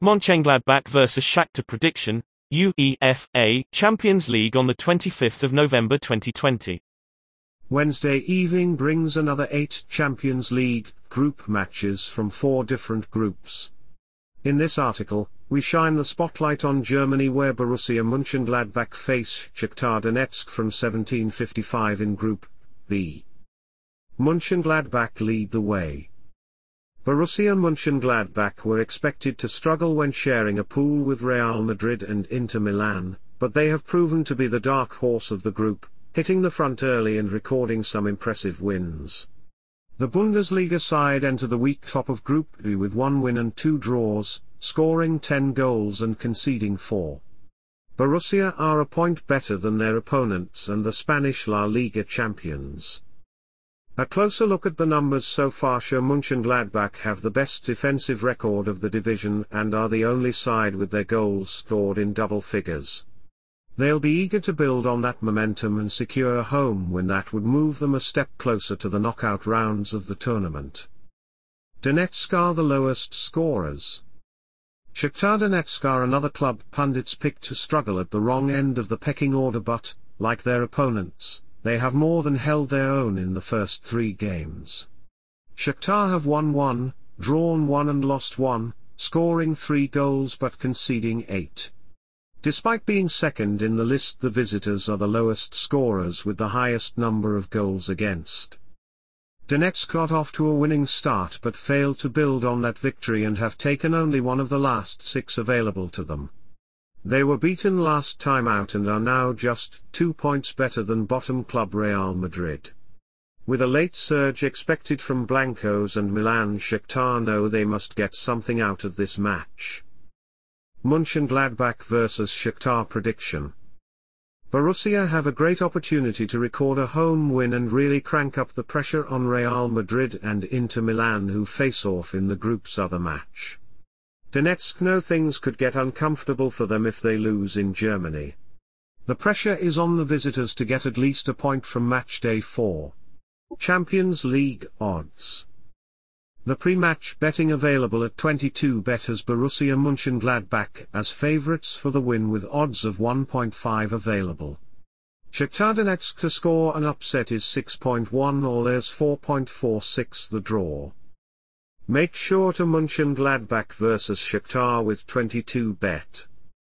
Mönchengladbach vs Shakhtar prediction, UEFA Champions League on the 25th of November 2020. Wednesday evening brings another 8 Champions League group matches from 4 different groups. In this article, we shine the spotlight on Germany, where Borussia Mönchengladbach face Shakhtar Donetsk from 1755 in Group B. Mönchengladbach lead the way. Borussia Mönchengladbach were expected to struggle when sharing a pool with Real Madrid and Inter Milan, but they have proven to be the dark horse of the group, hitting the front early and recording some impressive wins. The Bundesliga side enter the week top of Group B with 1 win and 2 draws, scoring 10 goals and conceding 4. Borussia are a point better than their opponents and the Spanish La Liga champions. A closer look at the numbers so far show Mönchengladbach have the best defensive record of the division and are the only side with their goals scored in double figures. They'll be eager to build on that momentum and secure a home win that would move them a step closer to the knockout rounds of the tournament. Donetsk are the lowest scorers. Shakhtar Donetsk are another club pundits pick to struggle at the wrong end of the pecking order, but, like their opponents, they have more than held their own in the first 3 games. Shakhtar have won 1, drawn 1 and lost 1, scoring 3 goals but conceding 8. Despite being second in the list, the visitors are the lowest scorers with the highest number of goals against. Donetsk got off to a winning start but failed to build on that victory and have taken only 1 of the last 6 available to them. They were beaten last time out and are now just 2 points better than bottom club Real Madrid. With a late surge expected from Blancos and Milan, Shakhtar know they must get something out of this match. Mönchengladbach vs Shakhtar prediction. Borussia have a great opportunity to record a home win and really crank up the pressure on Real Madrid and Inter Milan, who face off in the group's other match. Donetsk know things could get uncomfortable for them if they lose in Germany. The pressure is on the visitors to get at least a point from match day 4. Champions League odds. The pre-match betting available at 22bet has Borussia Mönchengladbach as favourites for the win with odds of 1.5 available. Shakhtar Donetsk to score an upset is 6.1, or there's 4.46 the draw. Make sure to Mönchengladbach vs Shakhtar with 22bet.